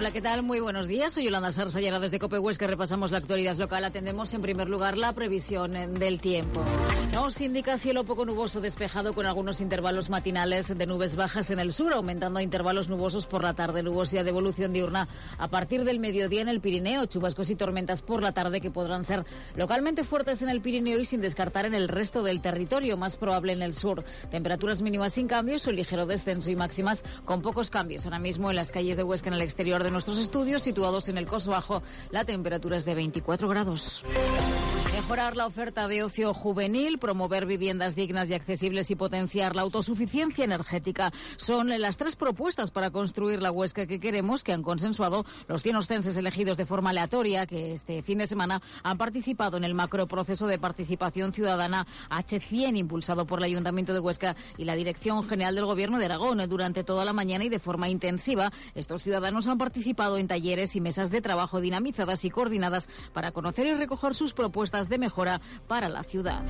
Hola, ¿qué tal? Muy buenos días. Soy Yolanda Sarsayana desde COPE Huesca. Repasamos la actualidad local. Atendemos en primer lugar la previsión del tiempo. Nos indica cielo poco nuboso despejado con algunos intervalos matinales de nubes bajas en el sur, aumentando a intervalos nubosos por la tarde, nubosidad de evolución diurna a partir del mediodía en el Pirineo, chubascos y tormentas por la tarde que podrán ser localmente fuertes en el Pirineo y sin descartar en el resto del territorio, más probable en el sur. Temperaturas mínimas sin cambios o ligero descenso y máximas con pocos cambios. Ahora mismo en las calles de Huesca, en el exterior de nuestros estudios, situados en el Coso Bajo, la temperatura es de 24 grados. Mejorar la oferta de ocio juvenil, promover viviendas dignas y accesibles y potenciar la autosuficiencia energética son las tres propuestas para construir la Huesca que queremos, que han consensuado los 100 ostenses elegidos de forma aleatoria, que este fin de semana han participado en el macroproceso de participación ciudadana H100, impulsado por el Ayuntamiento de Huesca y la Dirección General del Gobierno de Aragón. Durante toda la mañana y de forma intensiva, estos ciudadanos han participado en talleres y mesas de trabajo dinamizadas y coordinadas para conocer y recoger sus propuestas de mejora para la ciudad.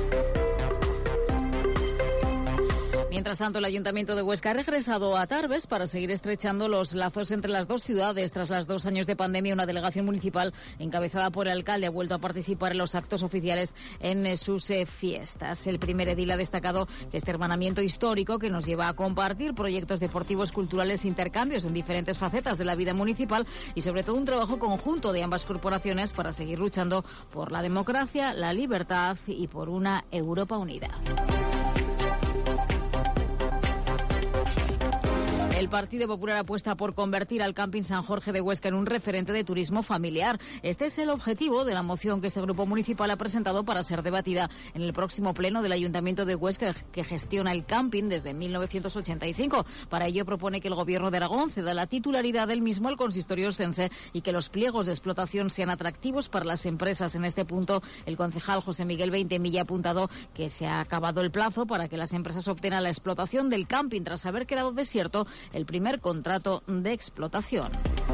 Mientras tanto, el Ayuntamiento de Huesca ha regresado a Tarbes para seguir estrechando los lazos entre las dos ciudades. Tras los 2 años de pandemia, una delegación municipal encabezada por el alcalde ha vuelto a participar en los actos oficiales en sus fiestas. El primer edil ha destacado que este hermanamiento histórico, que nos lleva a compartir proyectos deportivos, culturales, intercambios en diferentes facetas de la vida municipal y sobre todo un trabajo conjunto de ambas corporaciones para seguir luchando por la democracia, la libertad y por una Europa unida. El Partido Popular apuesta por convertir al Camping San Jorge de Huesca en un referente de turismo familiar. Este es el objetivo de la moción que este grupo municipal ha presentado para ser debatida en el próximo pleno del Ayuntamiento de Huesca, que gestiona el camping desde 1985. Para ello propone que el Gobierno de Aragón ceda la titularidad del mismo al consistorio ostense y que los pliegos de explotación sean atractivos para las empresas. En este punto, el concejal José Miguel Veintemilla ha apuntado que se ha acabado el plazo para que las empresas obtengan la explotación del camping tras haber quedado desierto el primer contrato de explotación.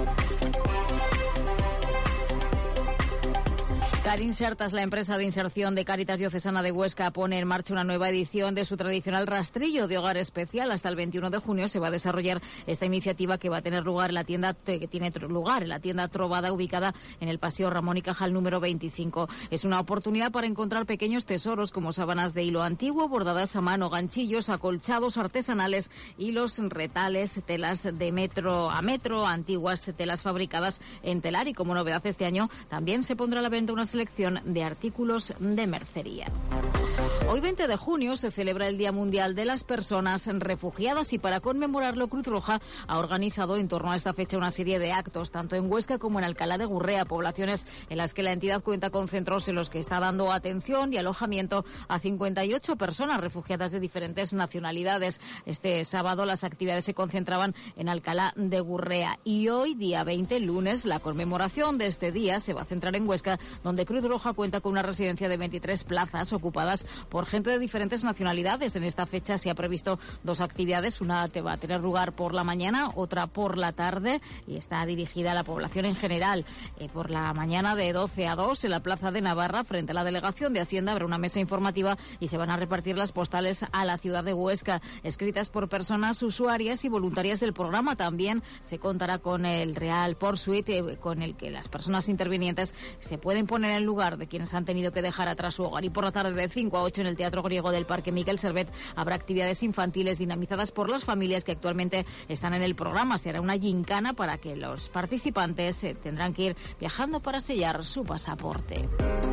Carinsertas, la empresa de inserción de Cáritas Diocesana de Huesca, pone en marcha una nueva edición de su tradicional rastrillo de hogar especial. Hasta el 21 de junio se va a desarrollar esta iniciativa que va a tener lugar en la tienda Trovada, ubicada en el Paseo Ramón y Cajal número 25. Es una oportunidad para encontrar pequeños tesoros como sábanas de hilo antiguo, bordadas a mano, ganchillos, acolchados artesanales, hilos, retales, telas de metro a metro, antiguas telas fabricadas en telar y, como novedad este año, también se pondrá a la venta una selección de artículos de mercería. Hoy 20 de junio se celebra el Día Mundial de las Personas Refugiadas y para conmemorarlo Cruz Roja ha organizado en torno a esta fecha una serie de actos tanto en Huesca como en Alcalá de Gurrea, poblaciones en las que la entidad cuenta con centros en los que está dando atención y alojamiento a 58 personas refugiadas de diferentes nacionalidades. Este sábado las actividades se concentraban en Alcalá de Gurrea y hoy, día 20, lunes, la conmemoración de este día se va a centrar en Huesca, donde Cruz Roja cuenta con una residencia de 23 plazas ocupadas por gente de diferentes nacionalidades. En esta fecha se ha previsto 2 actividades, una va a tener lugar por la mañana, otra por la tarde y está dirigida a la población en general. Por la mañana de 12 a 2 en la Plaza de Navarra, frente a la Delegación de Hacienda, habrá una mesa informativa y se van a repartir las postales a la ciudad de Huesca, escritas por personas usuarias y voluntarias del programa. También se contará con el Real Pursuit, con el que las personas intervinientes se pueden poner en lugar de quienes han tenido que dejar atrás su hogar. Y por la tarde de 5 a 8 en el Teatro Griego del Parque Miquel Servet habrá actividades infantiles dinamizadas por las familias que actualmente están en el programa. Será una gincana para que los participantes tendrán que ir viajando para sellar su pasaporte.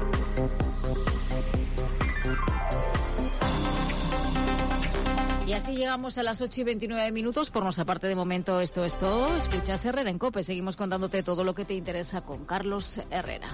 Y así llegamos a las 8:29. Por nuestra parte, de momento, esto es todo. Escuchas Herrera en COPE. Seguimos contándote todo lo que te interesa con Carlos Herrera.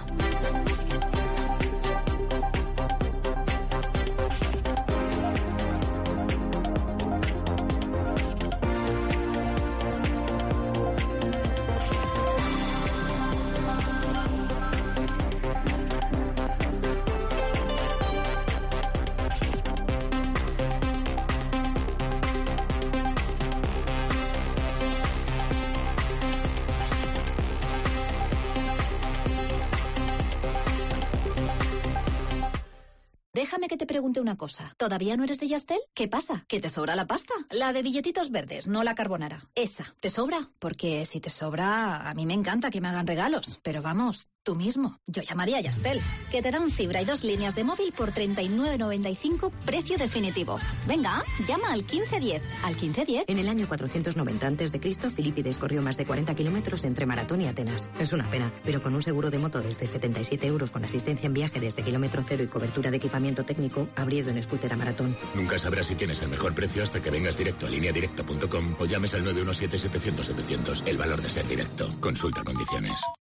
que te pregunte una cosa. ¿Todavía no eres de Yastel? ¿Qué pasa? ¿Que te sobra la pasta? La de billetitos verdes, no la carbonara. Esa, ¿te sobra? Porque si te sobra, a mí me encanta que me hagan regalos. Pero vamos, tú mismo. Yo llamaría a Yastel, que te dan fibra y 2 líneas de móvil por 39,95, precio definitivo. Venga, llama al 1510. ¿Al 1510? En el año 490 a.C., Filipides corrió más de 40 kilómetros entre Maratón y Atenas. Es una pena, pero con un seguro de moto desde 77 euros con asistencia en viaje desde kilómetro cero y cobertura de equipamiento técnico, habría ido en scooter a Maratón. Nunca sabrás si tienes el mejor precio hasta que vengas directo a lineadirecta.com o llames al 917-700-700. El valor de ser directo. Consulta condiciones.